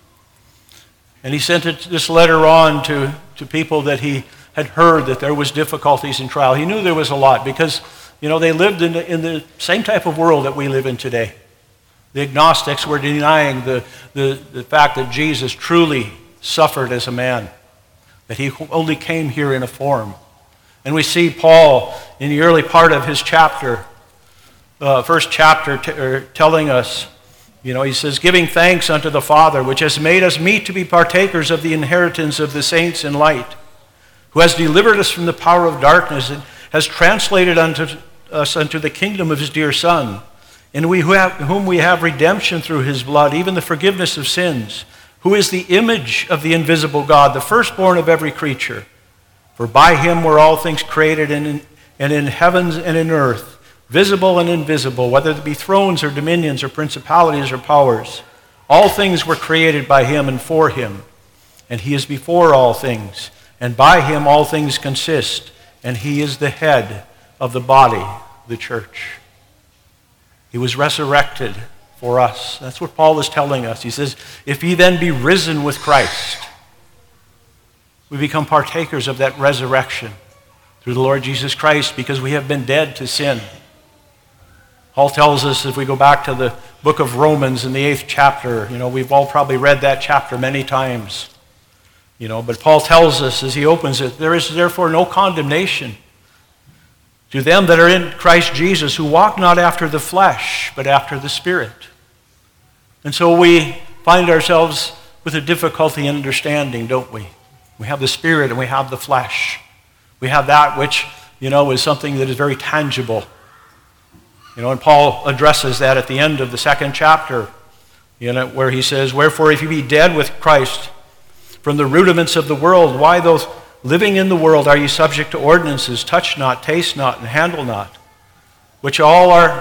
And he sent this letter on to people that he had heard that there was difficulties in trial. He knew there was a lot because, they lived in the same type of world that we live in today. The agnostics were denying the fact that Jesus truly suffered as a man, that he only came here in a form. And we see Paul in the early part of his chapter, first chapter, telling us, he says, giving thanks unto the Father, which has made us meet to be partakers of the inheritance of the saints in light, who has delivered us from the power of darkness and has translated us unto the kingdom of his dear Son, in whom we have redemption through his blood, even the forgiveness of sins, who is the image of the invisible God, the firstborn of every creature. For by him were all things created, and in heavens and in earth, visible and invisible, whether it be thrones or dominions or principalities or powers. All things were created by him and for him, and he is before all things, and by him all things consist, and he is the head of the body, the church. He was resurrected for us. That's what Paul is telling us. He says, if ye then be risen with Christ, we become partakers of that resurrection through the Lord Jesus Christ because we have been dead to sin. Paul tells us, if we go back to the book of Romans in the 8th chapter, we've all probably read that chapter many times. But Paul tells us as he opens it, there is therefore no condemnation to them that are in Christ Jesus, who walk not after the flesh, but after the Spirit. And so we find ourselves with a difficulty in understanding, don't we? We have the Spirit and we have the flesh. We have that which, is something that is very tangible. And Paul addresses that at the end of the 2nd chapter, where he says, wherefore if you be dead with Christ from the rudiments of the world, why those living in the world are ye subject to ordinances, touch not, taste not, and handle not, which all are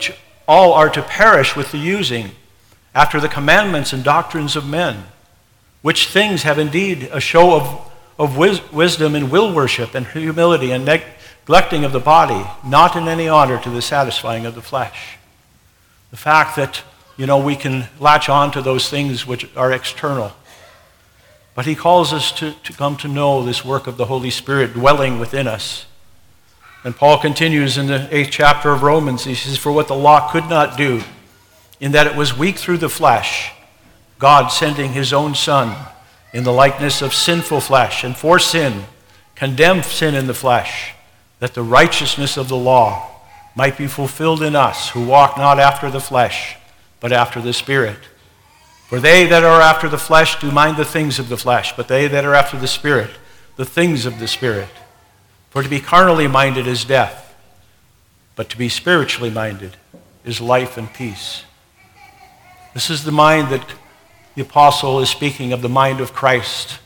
to perish with the using, after the commandments and doctrines of men, which things have indeed a show of wisdom and will worship and humility and neglecting of the body, not in any honor to the satisfying of the flesh. The fact that, we can latch on to those things which are external. But he calls us to come to know this work of the Holy Spirit dwelling within us. And Paul continues in the 8th chapter of Romans. He says, for what the law could not do, in that it was weak through the flesh, God sending his own Son in the likeness of sinful flesh, and for sin, condemned sin in the flesh, that the righteousness of the law might be fulfilled in us, who walk not after the flesh, but after the Spirit. For they that are after the flesh do mind the things of the flesh, but they that are after the Spirit, the things of the Spirit. For to be carnally minded is death, but to be spiritually minded is life and peace. This is the mind that the apostle is speaking of, the mind of Christ,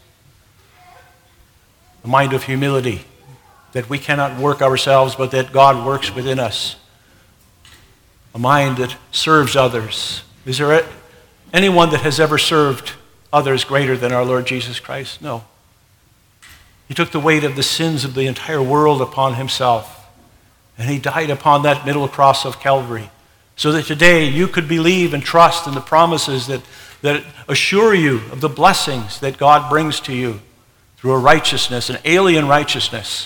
the mind of humility, that we cannot work ourselves, but that God works within us. A mind that serves others. Is there anyone that has ever served others greater than our Lord Jesus Christ? No. He took the weight of the sins of the entire world upon himself, and he died upon that middle cross of Calvary, so that today you could believe and trust in the promises that assure you of the blessings that God brings to you through a righteousness, an alien righteousness.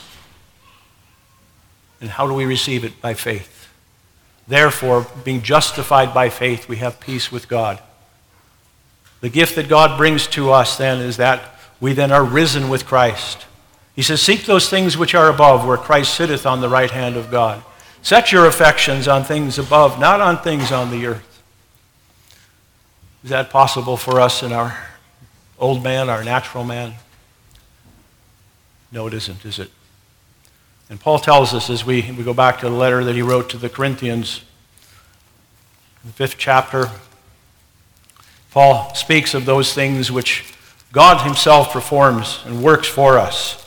And how do we receive it? By faith. Therefore, being justified by faith, we have peace with God. The gift that God brings to us then is that we then are risen with Christ. He says, seek those things which are above, where Christ sitteth on the right hand of God. Set your affections on things above, not on things on the earth. Is that possible for us in our old man, our natural man? No, it isn't, is it? And Paul tells us, as we go back to the letter that he wrote to the Corinthians, in the 5th chapter, Paul speaks of those things which God himself performs and works for us.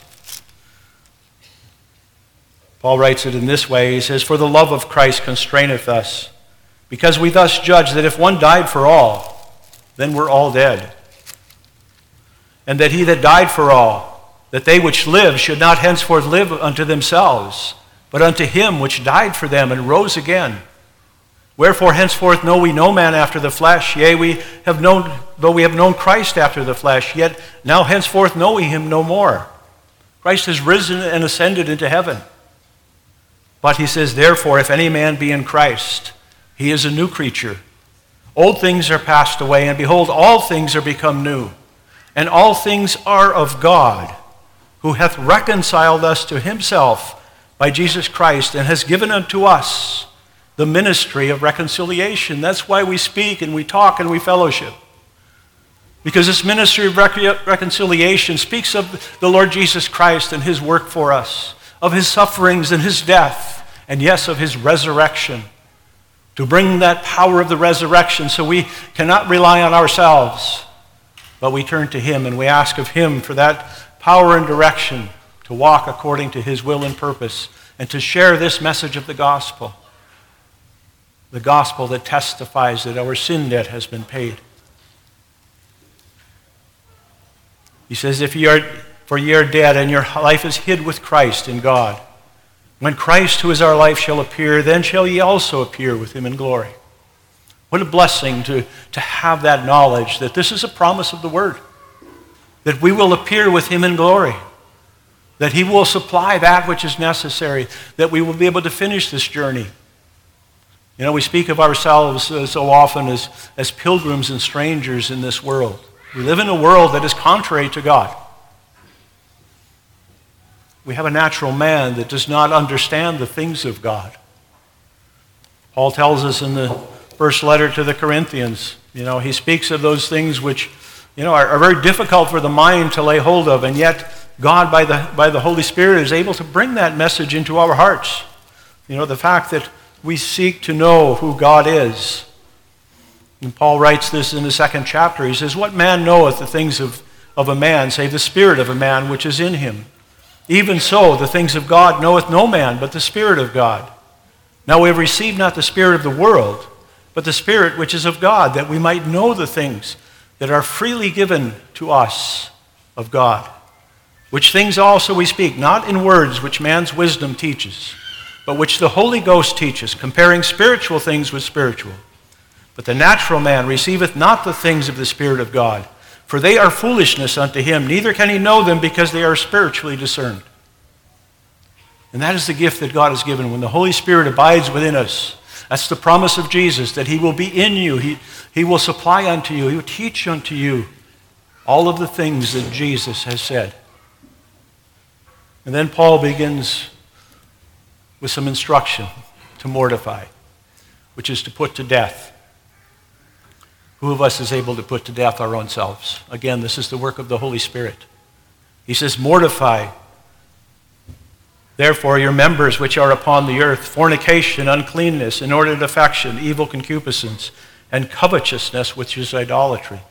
Paul writes it in this way. He says, for the love of Christ constraineth us, because we thus judge that if one died for all, then we're all dead. And that he that died for all, that they which live should not henceforth live unto themselves, but unto him which died for them and rose again. Wherefore henceforth know we no man after the flesh. Yea, though we have known Christ after the flesh, yet now henceforth know we him no more. Christ has risen and ascended into heaven. But he says, therefore, if any man be in Christ, he is a new creature. Old things are passed away, and behold, all things are become new. And all things are of God, who hath reconciled us to himself by Jesus Christ, and has given unto us the ministry of reconciliation. That's why we speak and we talk and we fellowship. Because this ministry of reconciliation speaks of the Lord Jesus Christ and his work for us, of his sufferings and his death, and yes, of his resurrection. To bring that power of the resurrection so we cannot rely on ourselves, but we turn to him and we ask of him for that power and direction to walk according to his will and purpose, and to share this message of the gospel that testifies that our sin debt has been paid. He says, for ye are dead, and your life is hid with Christ in God. When Christ, who is our life, shall appear, then shall ye also appear with him in glory. What a blessing to have that knowledge that this is a promise of the word, that we will appear with him in glory, that he will supply that which is necessary, that we will be able to finish this journey. You know, we speak of ourselves so often as pilgrims and strangers in this world. We live in a world that is contrary to God. We have a natural man that does not understand the things of God. Paul tells us in the first letter to the Corinthians, he speaks of those things which, are very difficult for the mind to lay hold of, and yet God, by the Holy Spirit, is able to bring that message into our hearts. The fact that we seek to know who God is. And Paul writes this in the 2nd chapter. He says, what man knoweth the things of a man, save the spirit of a man which is in him? Even so, the things of God knoweth no man, but the Spirit of God. Now we have received not the spirit of the world, but the Spirit which is of God, that we might know the things that are freely given to us of God. Which things also we speak, not in words which man's wisdom teaches, but which the Holy Ghost teaches, comparing spiritual things with spiritual. But the natural man receiveth not the things of the Spirit of God, for they are foolishness unto him, neither can he know them, because they are spiritually discerned. And that is the gift that God has given. When the Holy Spirit abides within us, that's the promise of Jesus, that he will be in you. He will supply unto you. He will teach unto you all of the things that Jesus has said. And then Paul begins with some instruction to mortify, which is to put to death. Who of us is able to put to death our own selves? Again, this is the work of the Holy Spirit. He says, mortify, therefore, your members which are upon the earth, fornication, uncleanness, inordinate affection, evil concupiscence, and covetousness, which is idolatry.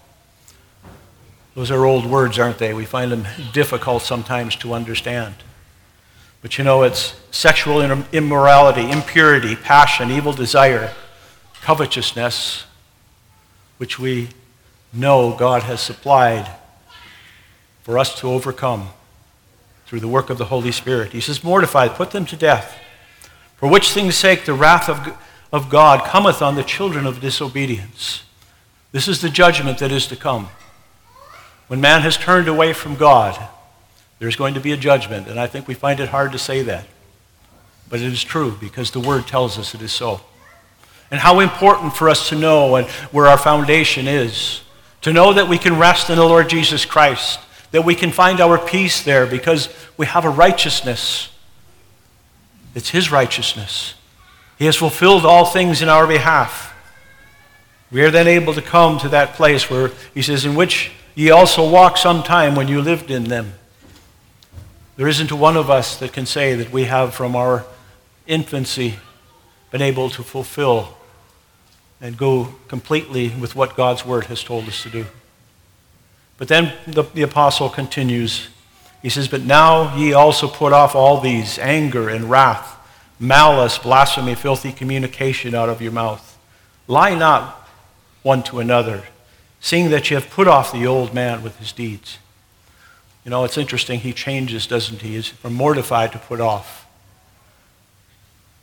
Those are old words, aren't they? We find them difficult sometimes to understand. But it's sexual immorality, impurity, passion, evil desire, covetousness, which we know God has supplied for us to overcome through the work of the Holy Spirit. He says, mortify, put them to death, for which things' sake the wrath of God cometh on the children of disobedience. This is the judgment that is to come. When man has turned away from God, there's going to be a judgment, and I think we find it hard to say that. But it is true, because the Word tells us it is so. And how important for us to know and where our foundation is. To know that we can rest in the Lord Jesus Christ. That we can find our peace there because we have a righteousness. It's his righteousness. He has fulfilled all things in our behalf. We are then able to come to that place where he says, in which ye also walked sometime when you lived in them. There isn't one of us that can say that we have from our infancy been able to fulfill and go completely with what God's word has told us to do. But then the apostle continues. He says, but now ye also put off all these, anger and wrath, malice, blasphemy, filthy communication out of your mouth. Lie not one to another, seeing that ye have put off the old man with his deeds. It's interesting, he changes, doesn't he? He's from mortified to put off.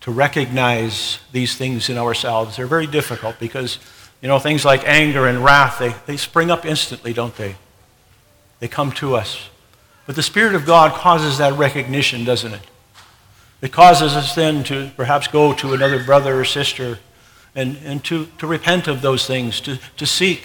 to recognize these things in ourselves. They're very difficult because, things like anger and wrath, they spring up instantly, don't they? They come to us. But the Spirit of God causes that recognition, doesn't it? It causes us then to perhaps go to another brother or sister and to repent of those things, to seek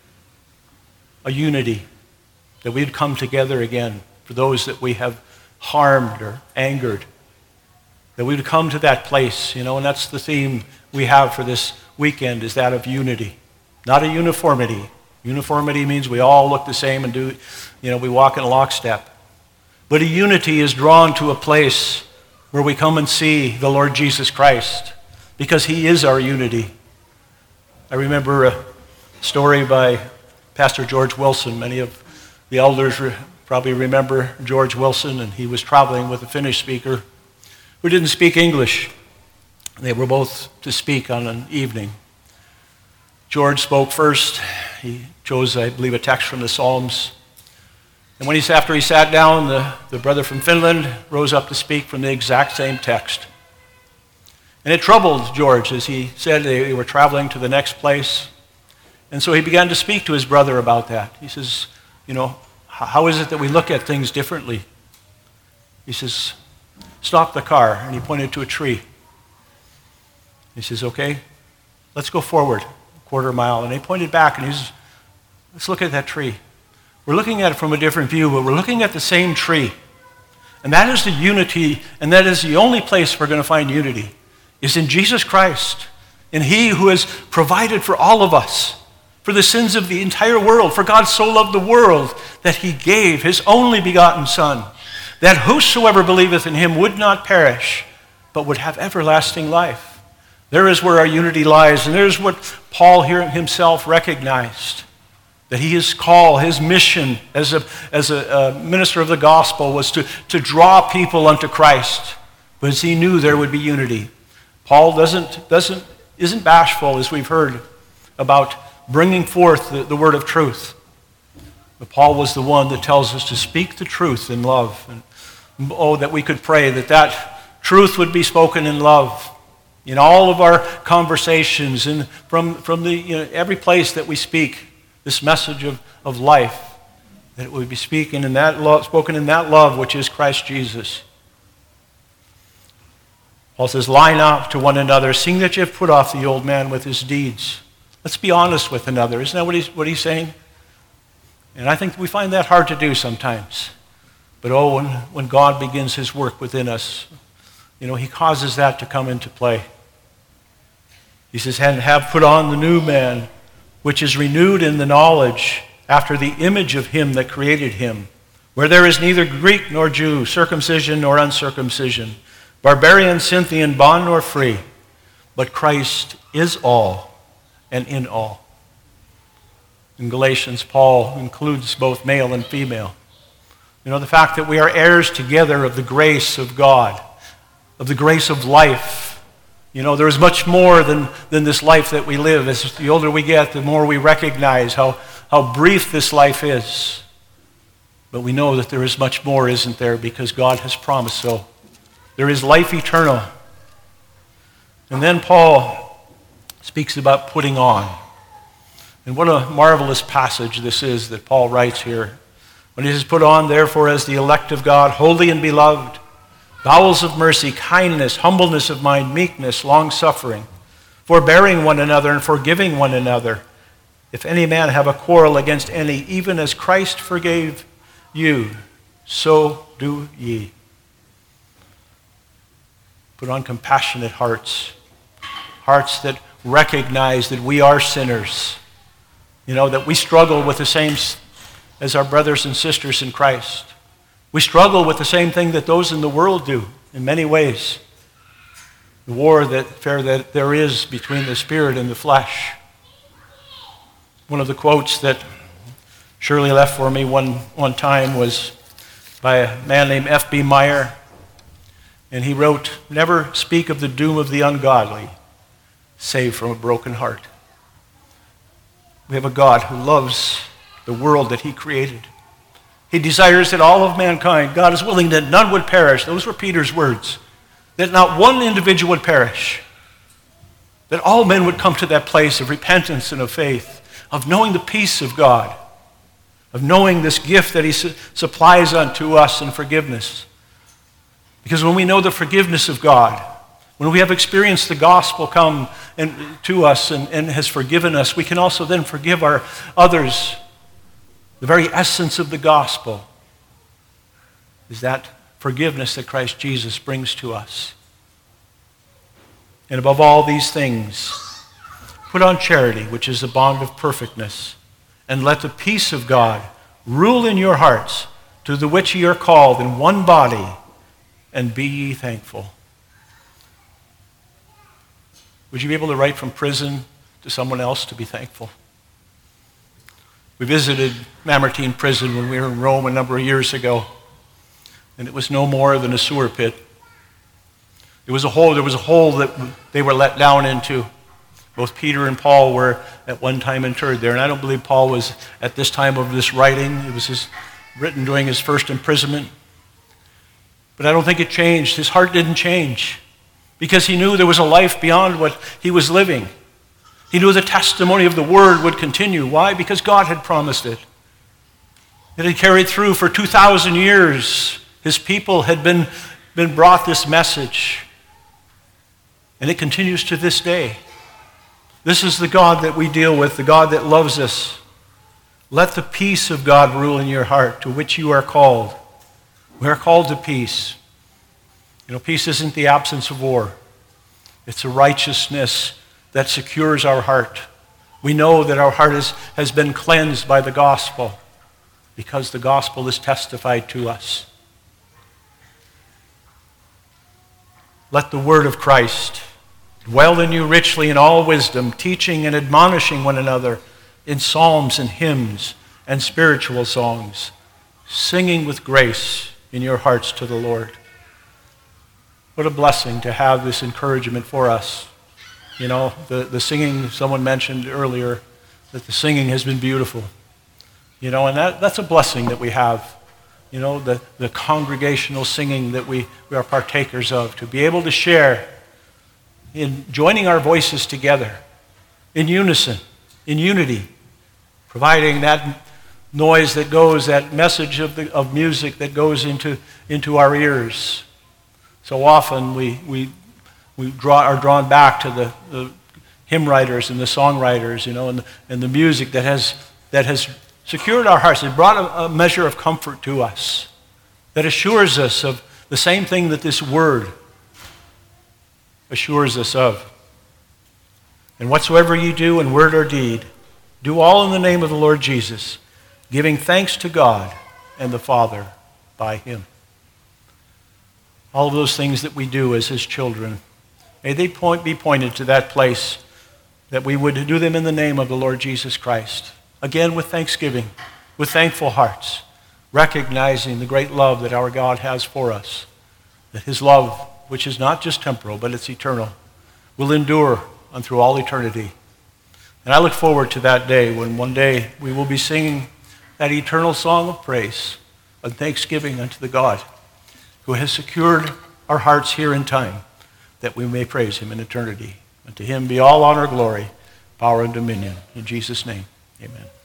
a unity, that we'd come together again for those that we have harmed or angered, that we would come to that place, and that's the theme we have for this weekend, is that of unity, not a uniformity. Uniformity means we all look the same and we walk in lockstep. But a unity is drawn to a place where we come and see the Lord Jesus Christ, because he is our unity. I remember a story by Pastor George Wilson. Many of the elders probably remember George Wilson, and he was traveling with a Finnish speaker who didn't speak English. They were both to speak on an evening. George spoke first. He chose, I believe, a text from the Psalms. And after he sat down, the brother from Finland rose up to speak from the exact same text. And it troubled George, as he said they were traveling to the next place. And so he began to speak to his brother about that. He says, how is it that we look at things differently? He says, stop the car. And he pointed to a tree. He says, okay, let's go forward a quarter mile. And he pointed back, and he says, let's look at that tree. We're looking at it from a different view, but we're looking at the same tree. And that is the unity, and that is the only place we're going to find unity, is in Jesus Christ, in he who has provided for all of us, for the sins of the entire world. For God so loved the world that he gave his only begotten Son, that whosoever believeth in him would not perish, but would have everlasting life. There is where our unity lies, and there's what Paul here himself recognized. That his call, his mission as a minister of the gospel was to draw people unto Christ, because he knew there would be unity. Paul isn't bashful, as we've heard, about bringing forth the word of truth. But Paul was the one that tells us to speak the truth in love. And that we could pray that truth would be spoken in love in all of our conversations and from every place that we speak. This message of life, that it would be spoken in that love which is Christ Jesus. Paul says, line up to one another, seeing that you have put off the old man with his deeds. Let's be honest with another. Isn't that what he's saying? And I think we find that hard to do sometimes. But when God begins his work within us, he causes that to come into play. He says, and have put on the new man, which is renewed in the knowledge after the image of him that created him, where there is neither Greek nor Jew, circumcision nor uncircumcision, barbarian, Scythian, bond nor free, but Christ is all and in all. In Galatians, Paul includes both male and female. The fact that we are heirs together of the grace of God, of the grace of life. There is much more than this life that we live. As the older we get, the more we recognize how brief this life is. But we know that there is much more, isn't there? Because God has promised so. There is life eternal. And then Paul speaks about putting on. And what a marvelous passage this is that Paul writes here. When he says, put on, therefore, as the elect of God, holy and beloved, bowels of mercy, kindness, humbleness of mind, meekness, long-suffering, forbearing one another and forgiving one another. If any man have a quarrel against any, even as Christ forgave you, so do ye. Put on compassionate hearts, hearts that recognize that we are sinners, that we struggle with the same as our brothers and sisters in Christ. We struggle with the same thing that those in the world do in many ways. The war that there is between the spirit and the flesh. One of the quotes that Shirley left for me one time was by a man named F.B. Meyer. And he wrote, never speak of the doom of the ungodly, save from a broken heart. We have a God who loves the world that he created. He desires that all of mankind, God is willing that none would perish. Those were Peter's words. that not one individual would perish, that all men would come to that place of repentance and of faith, of knowing the peace of God, of knowing this gift that he supplies unto us in forgiveness. Because when we know the forgiveness of God, when we have experienced the gospel come to us and has forgiven us, we can also then forgive our others. The very essence of the gospel is that forgiveness that Christ Jesus brings to us. And above all these things, put on charity, which is the bond of perfectness, and let the peace of God rule in your hearts, to the which ye are called in one body, and be ye thankful. Would you be able to write from prison to someone else to be thankful? We visited Mamertine prison when we were in Rome a number of years ago, and it was no more than a sewer pit. There was a hole that they were let down into. Both Peter and Paul were at one time interred there, and I don't believe Paul was at this time of this writing. It was written during his first imprisonment. But I don't think it changed. His heart didn't change because he knew there was a life beyond what he was living. He knew the testimony of the word would continue. Why? Because God had promised it. It had carried through for 2,000 years. His people had been brought this message. And it continues to this day. This is the God that we deal with, the God that loves us. Let the peace of God rule in your heart, to which you are called. We are called to peace. You know, peace isn't the absence of war. It's a righteousness that secures our heart. We know that our heart has been cleansed by the gospel because the gospel is testified to us. Let the word of Christ dwell in you richly in all wisdom, teaching and admonishing one another in psalms and hymns and spiritual songs, singing with grace in your hearts to the Lord. What a blessing to have this encouragement for us. You know, the singing, someone mentioned earlier that the singing has been beautiful. You know, and that's a blessing that we have. You know, the congregational singing that we are partakers of, to be able to share in joining our voices together in unison, in unity, providing that noise that goes, that message of music that goes into our ears. So often we are drawn back to the hymn writers and the songwriters, you know, and the music that has secured our hearts. It brought a measure of comfort to us that assures us of the same thing that this word assures us of. And whatsoever ye do in word or deed, do all in the name of the Lord Jesus, giving thanks to God and the Father by him. All of those things that we do as his children, may they be pointed to that place that we would do them in the name of the Lord Jesus Christ. Again, with thanksgiving, with thankful hearts, recognizing the great love that our God has for us, that his love, which is not just temporal, but it's eternal, will endure through all eternity. And I look forward to that day when one day we will be singing that eternal song of praise and thanksgiving unto the God who has secured our hearts here in time, that we may praise him in eternity. And to him be all honor, glory, power, and dominion. In Jesus' name, amen.